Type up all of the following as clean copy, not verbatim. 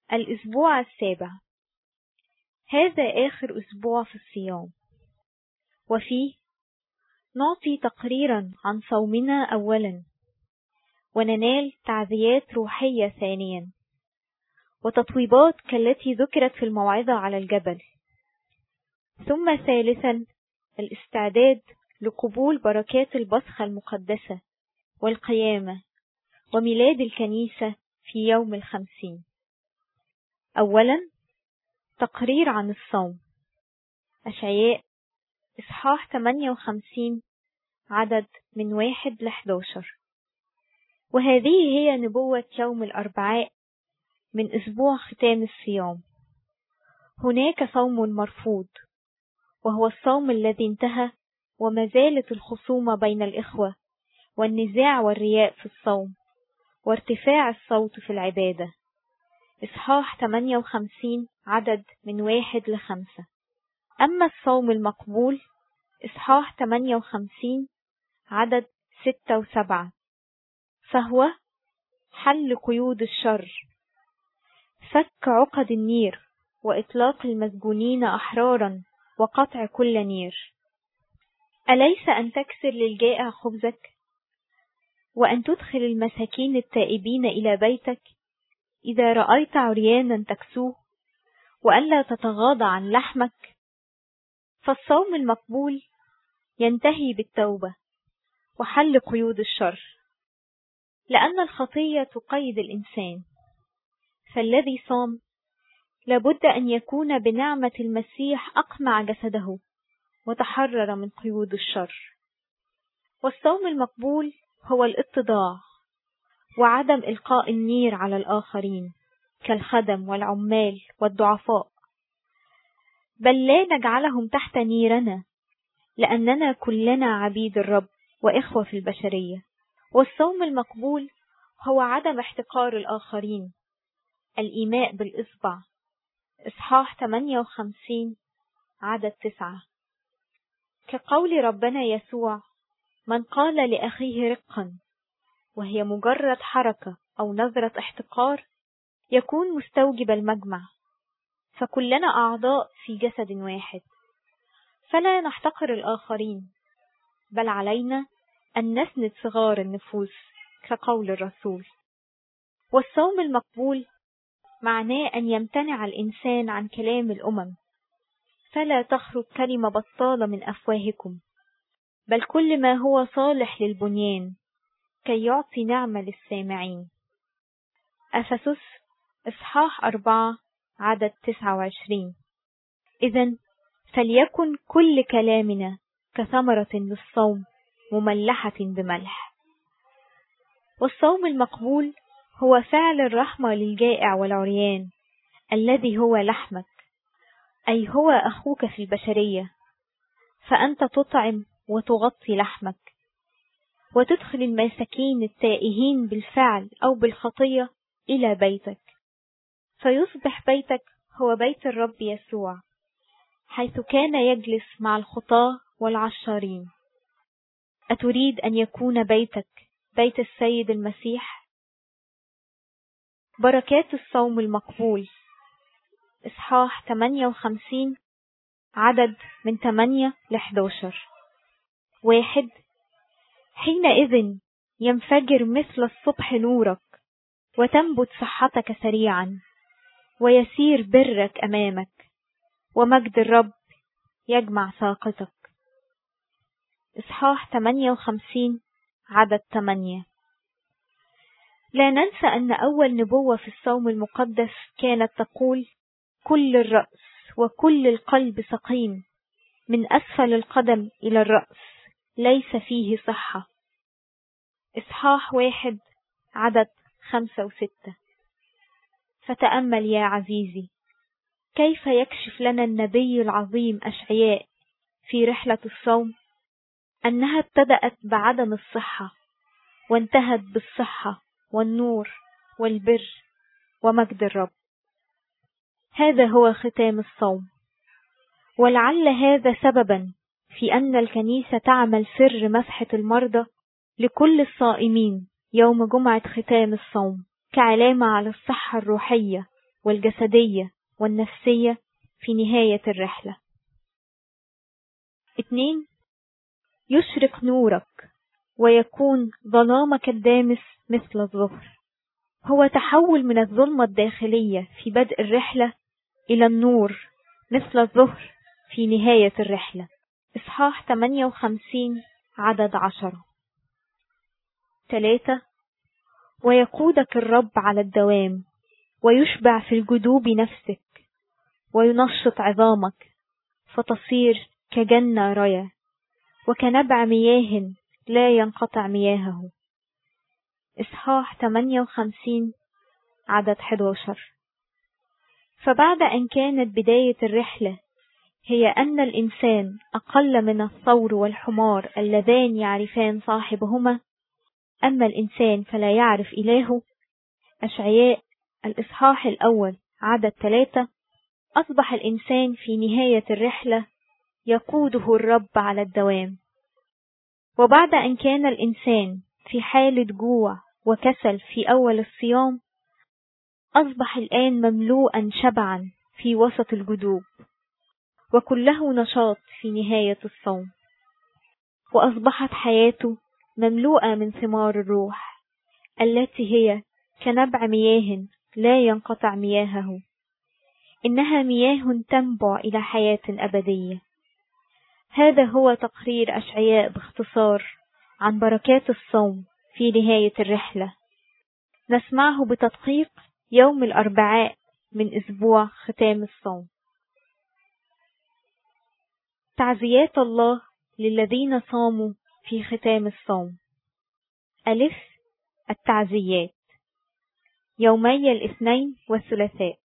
الأسبوع السابع. هذا آخر أسبوع في الصيام، وفيه نعطي تقريرا عن صومنا أولا، وننال تعزيات روحية ثانيا، وتطويبات كالتي ذكرت في الموعظة على الجبل، ثم ثالثا الاستعداد لقبول بركات البصخة المقدسة والقيامة وميلاد الكنيسة في يوم 50. أولا تقرير عن الصوم. أشعياء إصحاح 58 عدد من 1-11. وهذه هي نبوة يوم الأربعاء من أسبوع ختام الصيام. هناك صوم مرفوض، وهو الصوم الذي انتهى وما زالت الخصومة بين الإخوة والنزاع والرياء في الصوم وارتفاع الصوت في العبادة. إصحاح 58 عدد من 1-5. أما الصوم المقبول إصحاح 58 عدد 6-7، فهو حل قيود الشر، فك عقد النير، وإطلاق المسجونين أحرارا، وقطع كل نير. أليس أن تكسر للجائع خبزك، وأن تدخل المساكين التائبين إلى بيتك، إذا رأيت عريانا تكسوه، وألا تتغاضى عن لحمك؟ فالصوم المقبول ينتهي بالتوبة وحل قيود الشر، لأن الخطية تقيد الإنسان، فالذي صام لابد أن يكون بنعمة المسيح أقمع جسده وتحرر من قيود الشر. والصوم المقبول هو الاتضاع وعدم إلقاء النير على الآخرين كالخدم والعمال والضعفاء، بل لا نجعلهم تحت نيرنا، لأننا كلنا عبيد الرب وإخوة في البشرية. والصوم المقبول هو عدم احتقار الآخرين، الإيماء بالإصبع. إصحاح 58 عدد 9. كقول ربنا يسوع: من قال لأخيه رقا، وهي مجرد حركة أو نظرة احتقار، يكون مستوجب المجمع، فكلنا أعضاء في جسد واحد، فلا نحتقر الآخرين، بل علينا أن نسند صغار النفوس كقول الرسول. والصوم المقبول معناه أن يمتنع الإنسان عن كلام الأمم، فلا تخرج كلمة بطالة من أفواهكم، بل كل ما هو صالح للبنيان كي يعطي نعمة للسامعين. أفسس إصحاح 4 عدد 29. إذن فليكن كل كلامنا كثمرة للصوم مملحة بملح. والصوم المقبول هو فعل الرحمة للجائع والعريان الذي هو لحمك، أي هو أخوك في البشرية، فأنت تطعم وتغطي لحمك، وتدخل المساكين التائهين بالفعل أو بالخطية إلى بيتك، فيصبح بيتك هو بيت الرب يسوع، حيث كان يجلس مع الخطاة والعشارين. أتريد أن يكون بيتك بيت السيد المسيح؟ بركات الصوم المقبول. إصحاح 58 عدد من 8-11. 1. حينئذ ينفجر مثل الصبح نورك، وتنبت صحتك سريعا، ويسير برك أمامك، ومجد الرب يجمع ساقطك. إصحاح 58 عدد 8. لا ننسى أن أول نبوة في الصوم المقدس كانت تقول: كل الرأس وكل القلب سقيم، من أسفل القدم إلى الرأس ليس فيه صحة. إصحاح 1 عدد 5-6. فتأمل يا عزيزي كيف يكشف لنا النبي العظيم أشعياء في رحلة الصوم أنها ابتدأت بعدم الصحة وانتهت بالصحة والنور والبر ومجد الرب. هذا هو ختام الصوم، ولعل هذا سببا في أن الكنيسة تعمل سر مسحة المرضى لكل الصائمين يوم جمعة ختام الصوم كعلامة على الصحة الروحية والجسدية والنفسية في نهاية الرحلة. 2. يشرق نورك ويكون ظلامك الدامس مثل الظهر. هو تحول من الظلمة الداخلية في بدء الرحلة إلى النور مثل الظهر في نهاية الرحلة. إصحاح 58 عدد 10. 3. ويقودك الرب على الدوام ويشبع في الجدوب نفسك وينشط عظامك فتصير كجنة ريا وكنبع مياه لا ينقطع مياهه. إصحاح 58 عدد 11. فبعد أن كانت بداية الرحلة هي أن الإنسان أقل من الثور والحمار اللذان يعرفان صاحبهما، أما الإنسان فلا يعرف إلهه. أشعياء الإصحاح الأول عدد 3. أصبح الإنسان في نهاية الرحلة يقوده الرب على الدوام. وبعد أن كان الإنسان في حالة جوع وكسل في أول الصيام، أصبح الآن مملوءا شبعا في وسط الجدوب وكله نشاط في نهاية الصوم. وأصبحت حياته مملوءة من ثمار الروح التي هي كنبع مياه لا ينقطع مياهه. إنها مياه تنبع إلى حياة أبدية. هذا هو تقرير أشعياء باختصار عن بركات الصوم في نهاية الرحلة. نسمعه بتدقيق يوم الأربعاء من أسبوع ختام الصوم. تعزيات الله للذين صاموا في ختام الصوم. ألف. التعزيات يومي الاثنين والثلاثاء.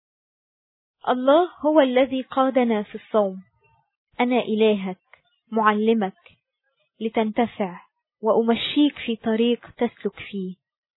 الله هو الذي قادنا في الصوم. أنا إلهك معلمك لتنتفع وأمشيك في طريق تسلك فيه،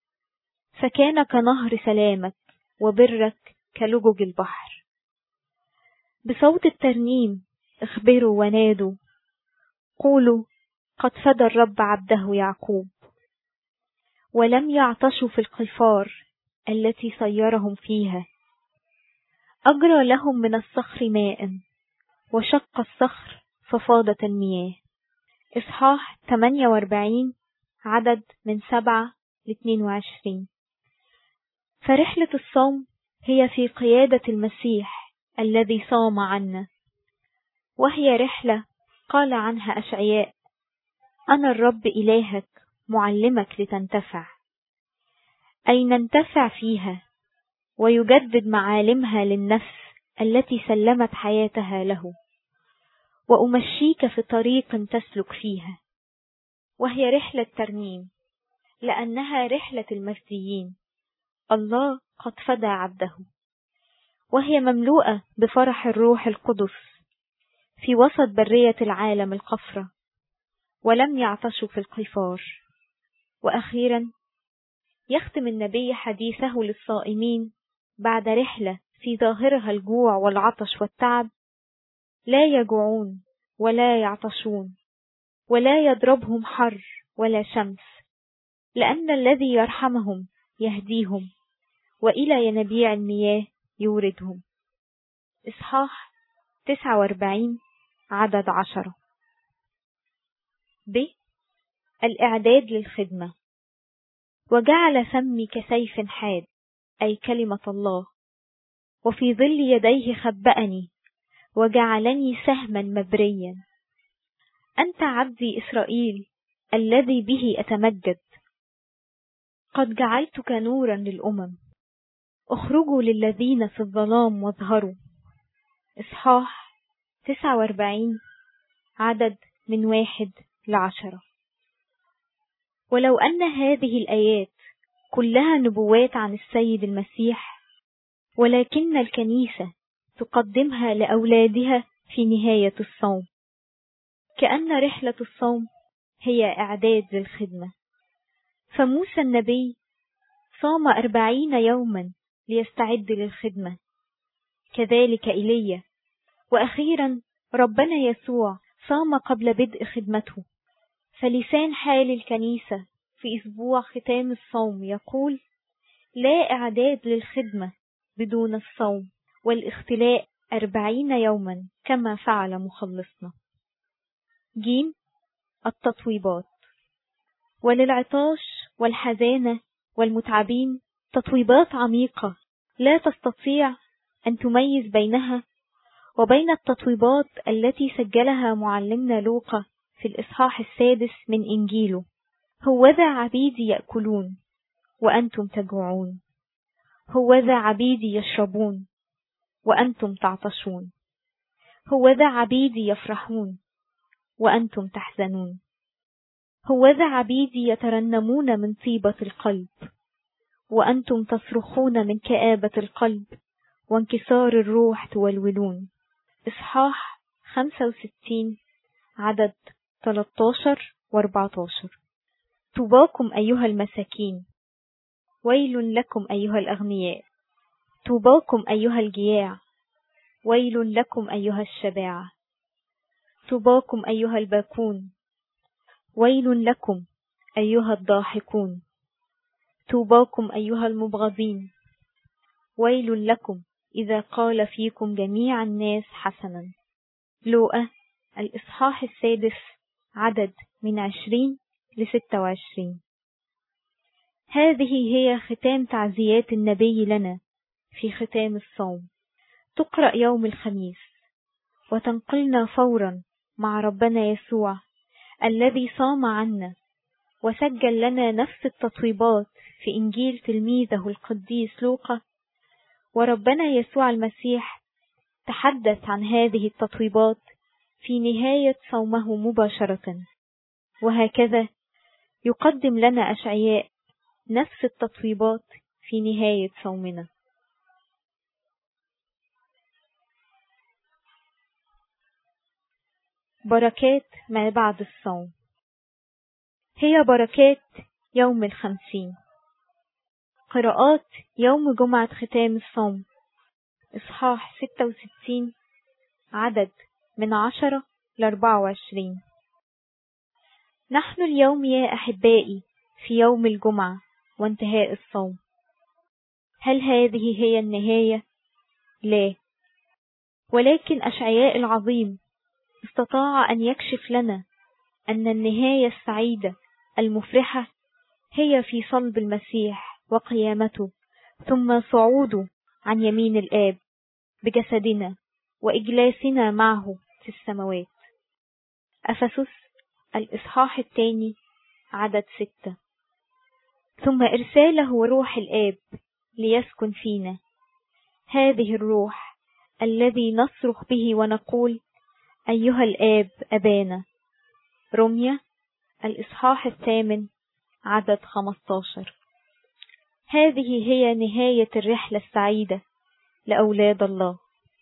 فكان كنهر سلامك وبرك كلجج البحر. بصوت الترنيم اخبروا ونادوا، قولوا قد فدى الرب عبده يعقوب، ولم يعطشوا في القفار التي صيرهم فيها. أجرى لهم من الصخر ماء وشق الصخر ففاضت المياه. إصحاح 48 عدد من 7 ل 22. فرحلة الصوم هي في قيادة المسيح الذي صام عنا، وهي رحلة قال عنها أشعياء: أنا الرب إلهك معلمك لتنتفع، أي ننتفع فيها ويجدد معالمها للنفس التي سلمت حياتها له، وأمشيك في طريق تسلك فيها. وهي رحلة ترنيم لأنها رحلة المفديين. الله قد فدى عبده. وهي مملوءة بفرح الروح القدس في وسط برية العالم القفرة، ولم يعطشوا في القفار. وأخيرا يختم النبي حديثه للصائمين بعد رحلة في ظاهرها الجوع والعطش والتعب: لا يجوعون ولا يعطشون ولا يضربهم حر ولا شمس، لأن الذي يرحمهم يهديهم وإلى ينابيع المياه يوردهم. إصحاح 49 عدد 10. ب. الإعداد للخدمة. وجعل فمي كسيف حاد، أي كلمة الله، وفي ظل يديه خبأني وجعلني سهما مبريا. أنت عبدي إسرائيل الذي به أتمجد، قد جعلتك نورا للأمم، اخرجوا للذين في الظلام واظهروا. إصحاح 49 عدد من 1 ل10. ولو أن هذه الآيات كلها نبوات عن السيد المسيح، ولكن الكنيسة تقدمها لأولادها في نهاية الصوم، كأن رحلة الصوم هي إعداد للخدمة. فموسى النبي صام 40 يوما ليستعد للخدمة، كذلك إيليا، وأخيرا ربنا يسوع صام قبل بدء خدمته. فلسان حال الكنيسة في أسبوع ختام الصوم يقول: لا إعداد للخدمة بدون الصوم والاختلاء 40 يوما كما فعل مخلصنا. ج. التطويبات. وللعطاش والحزانة والمتعبين تطويبات عميقة لا تستطيع أن تميز بينها وبين التطويبات التي سجلها معلمنا لوقا في الإصحاح 6 من إنجيله. هوذا عبيدي يأكلون وأنتم تجوعون، هوذا عبيدي يشربون وأنتم تعطشون، هوذا عبيدي يفرحون وأنتم تحزنون، هوذا عبيدي يترنمون من طيبة القلب وأنتم تصرخون من كآبة القلب وانكسار الروح تولولون. إصحاح 65 عدد 13 و14. طوباكم أيها المساكين، ويل لكم أيها الأغنياء، طوباكم أيها الجياع، ويل لكم أيها الشباعة، طوباكم أيها الباكون، ويل لكم أيها الضاحكون، طوباكم أيها المبغضين، ويل لكم إذا قال فيكم جميع الناس حسنا. لوقا الإصحاح 6 عدد من 20 ل26. هذه هي ختام تعزيات النبي لنا في ختام الصوم، تقرأ يوم الخميس وتنقلنا فورا مع ربنا يسوع الذي صام عنا وسجل لنا نفس التطويبات في إنجيل تلميذه القديس لوقا. وربنا يسوع المسيح تحدث عن هذه التطويبات في نهاية صومه مباشرة، وهكذا يقدم لنا أشعياء نفس التطويبات في نهاية صومنا. بركات ما بعد الصوم. هي بركات يوم 50. قراءات يوم جمعة ختام الصوم، إصحاح 66 عدد من 10 ل24. نحن اليوم يا أحبائي في يوم الجمعة وانتهاء الصوم. هل هذه هي النهاية؟ لا، ولكن أشعياء العظيم استطاع أن يكشف لنا أن النهاية السعيدة المفرحة هي في صلب المسيح وقيامته، ثم صعوده عن يمين الآب بجسدنا وإجلاسنا معه في السماوات. أفسس الإصحاح 2 عدد 6. ثم إرساله روح الآب ليسكن فينا، هذه الروح الذي نصرخ به ونقول أيها الآب أبانا. رمية الإصحاح 8 عدد 15. هذه هي نهاية الرحلة السعيدة لأولاد الله.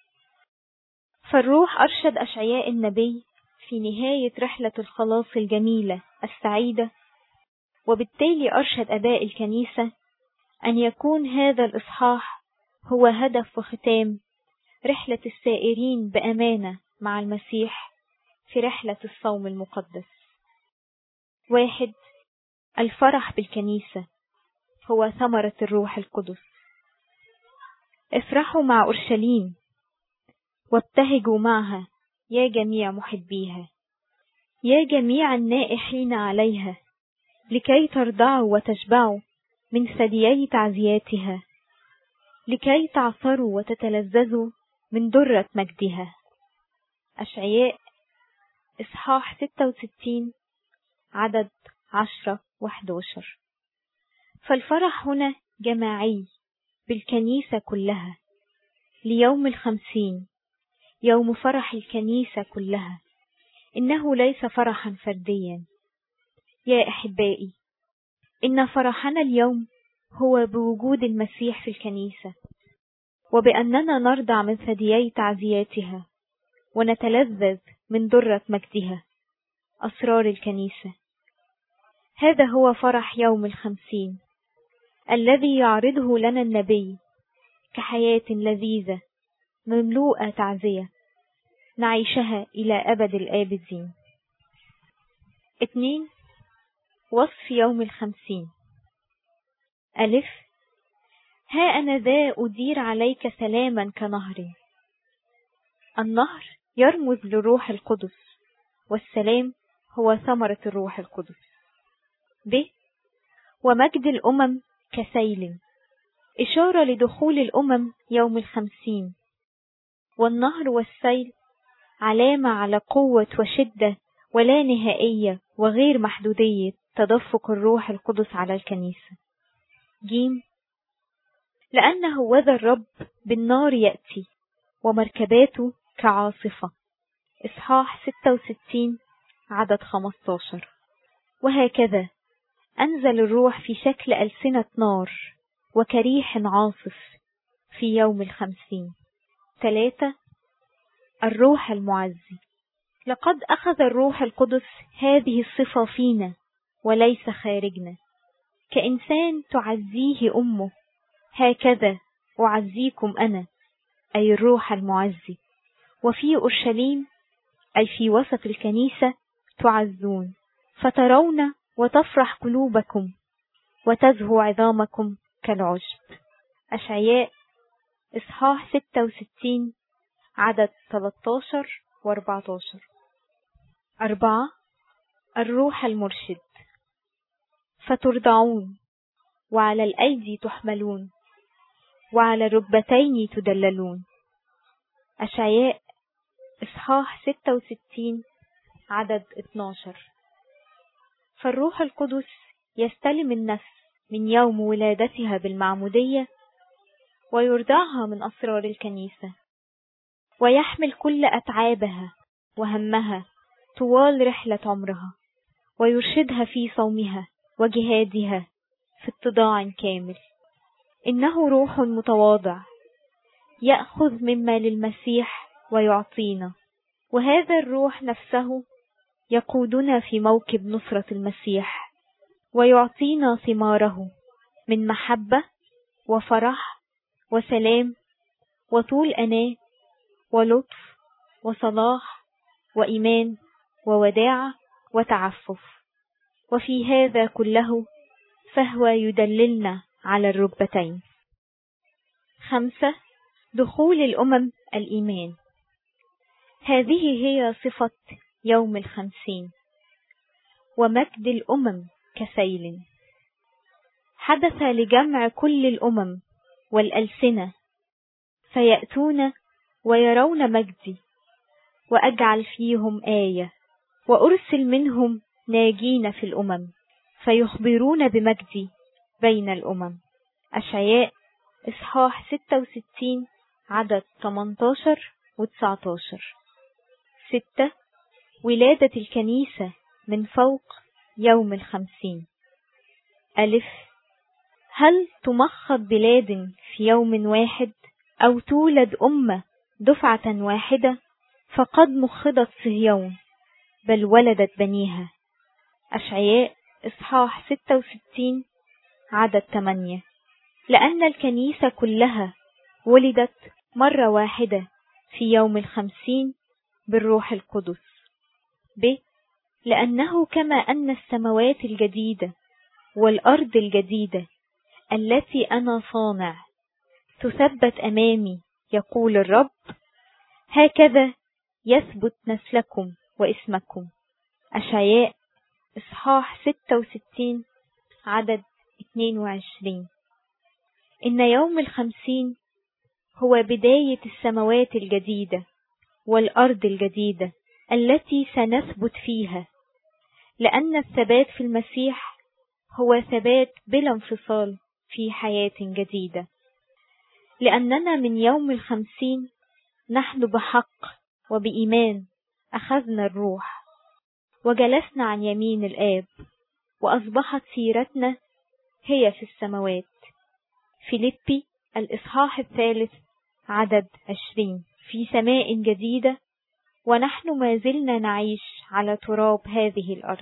فالروح أرشد أشعياء النبي في نهاية رحلة الخلاص الجميلة السعيدة، وبالتالي أرشد آباء الكنيسة أن يكون هذا الإصحاح هو هدف وختام رحلة السائرين بأمانة مع المسيح في رحلة الصوم المقدس. 1. الفرح بالكنيسة هو ثمرة الروح القدس. افرحوا مع أورشليم وابتهجوا معها يا جميع محبيها، يا جميع النائحين عليها، لكي ترضعوا وتشبعوا من ثديي تعزياتها، لكي تعثروا وتتلذذوا من درة مجدها. أشعياء إصحاح 66 عدد 10 و11. فالفرح هنا جماعي بالكنيسة كلها ليوم 50، يوم فرح الكنيسة كلها، إنه ليس فرحا فرديا. يا أحبائي، إن فرحنا اليوم هو بوجود المسيح في الكنيسة، وبأننا نرضع من ثديي تعزياتها ونتلذذ من درة مجدها، أسرار الكنيسة. هذا هو فرح يوم 50 الذي يعرضه لنا النبي كحياة لذيذة مملوءة تعزية نعيشها إلى أبد الآبدين. 2. وصف يوم 50. ألف. ها أنا ذا أدير عليك سلاما كنهر. النهر يرمز للروح القدس، والسلام هو ثمرة الروح القدس. ب. ومجد الأمم كسيل، إشارة لدخول الأمم يوم 50. والنهر والسيل علامة على قوة وشدة ولا نهائية وغير محدودية تدفق الروح القدس على الكنيسة. ج. لأنه وذا الرب بالنار يأتي ومركباته كعاصفة. إصحاح 66 عدد 15. وهكذا أنزل الروح في شكل ألسنة نار وكريح عاصف في يوم 50. 3. الروح المعزي. لقد أخذ الروح القدس هذه الصفة فينا وليس خارجنا. كإنسان تعزيه أمه، هكذا أعزيكم أنا، أي الروح المعزي. وفي أورشليم، أي في وسط الكنيسة، تعزون، فترون وتفرح قلوبكم وتزهو عظامكم كالعشب. أشعياء إصحاح 66 عدد 13 و14. 4. الروح المرشد. فترضعون، وعلى الأيدي تحملون، وعلى الركبتين تدللون. أشعياء إصحاح 66 عدد 12. فالروح القدس يستلم النفس من يوم ولادتها بالمعمودية ويرضعها من أسرار الكنيسة، ويحمل كل أتعابها وهمها طوال رحلة عمرها، ويرشدها في صومها وجهادها في اتضاع كامل. إنه روح متواضع يأخذ مما للمسيح ويعطينا، وهذا الروح نفسه يقودنا في موكب نصرة المسيح ويعطينا ثماره من محبة وفرح وسلام وطول أناة ولطف وصلاح وإيمان ووداعة وتعفف. وفي هذا كله فهو يدللنا على الركبتين. 5. دخول الأمم الإيمان. هذه هي صفة يوم 50. ومجد الأمم كسيل. حدث لجمع كل الأمم والألسنة فيأتون ويرون مجدي، وأجعل فيهم آية، وأرسل منهم ناجين في الأمم فيخبرون بمجدي بين الأمم. أشعياء إصحاح 66 عدد 18 و19. 6. ولادة الكنيسة من فوق يوم 50. ألف. هل تمخض بلاد في يوم واحد، أو تولد أمة دفعة واحدة؟ فقد مخضت صهيون، بل ولدت بنيها. أشعياء إصحاح 66 عدد 8. لأن الكنيسة كلها ولدت مرة واحدة في يوم 50 بالروح القدس. ب. لأنه كما أن السماوات الجديدة والأرض الجديدة التي أنا صانع تثبت أمامي، يقول الرب، هكذا يثبت نسلكم واسمكم. أشعياء إصحاح 66 عدد 22. إن يوم 50 هو بداية السماوات الجديدة والأرض الجديدة التي سنثبت فيها، لأن الثبات في المسيح هو ثبات بلا انفصال في حياة جديدة. لأننا من يوم 50 نحن بحق وبإيمان أخذنا الروح وجلسنا عن يمين الآب، وأصبحت سيرتنا هي في السماوات. فيليبي الإصحاح 3 عدد 20. في سماء جديدة، ونحن ما زلنا نعيش على تراب هذه الأرض.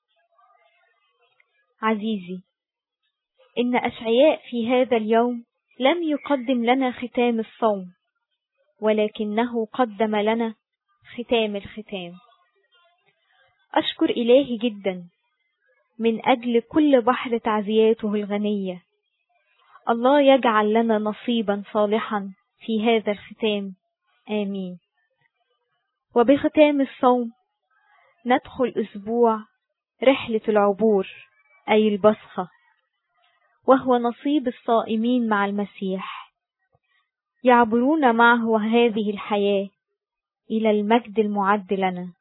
عزيزي، إن أشعياء في هذا اليوم لم يقدم لنا ختام الصوم، ولكنه قدم لنا ختام الختام. أشكر إلهي جدا من أجل كل بحر تعزياته الغنية. الله يجعل لنا نصيبا صالحا في هذا الختام. آمين. وبختام الصوم ندخل أسبوع رحلة العبور أي البصخة، وهو نصيب الصائمين مع المسيح، يعبرون معه هذه الحياة إلى المجد المعد لنا.